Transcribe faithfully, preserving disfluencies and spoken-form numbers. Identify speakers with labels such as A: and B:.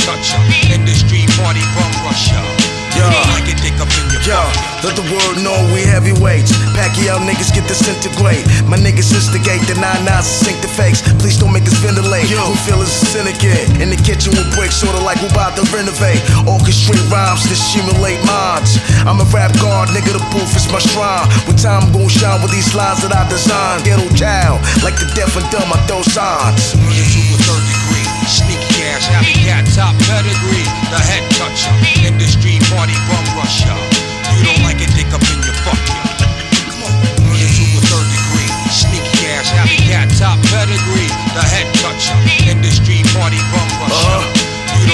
A: toucher. Industry party bum rusher. You don't like it, dick up in your
B: Yo, let the world know we heavyweights. Pacquiao niggas get disintegrate. My niggas instigate the nine nines and sink the fakes. Please don't make us ventilate. Yo, we feel it's a syndicate. In the kitchen with bricks, sorta like we about to renovate. Orchestrate rhymes to stimulate minds. I'm a rap god, nigga, the booth is my shrine. With time I'm gon' shine with these lines that I design. Ghetto child, like the deaf and dumb, I throw signs.
A: Running to a third degree. Sneaky ass, happy cat, top pedigree. The head toucher. Industry party bum rusher. You don't like it, dick up in your fuck ya. Come on. Running to a third degree. Sneaky ass, happy cat, top pedigree. The head toucher. Industry party bum rusher. Uh-huh.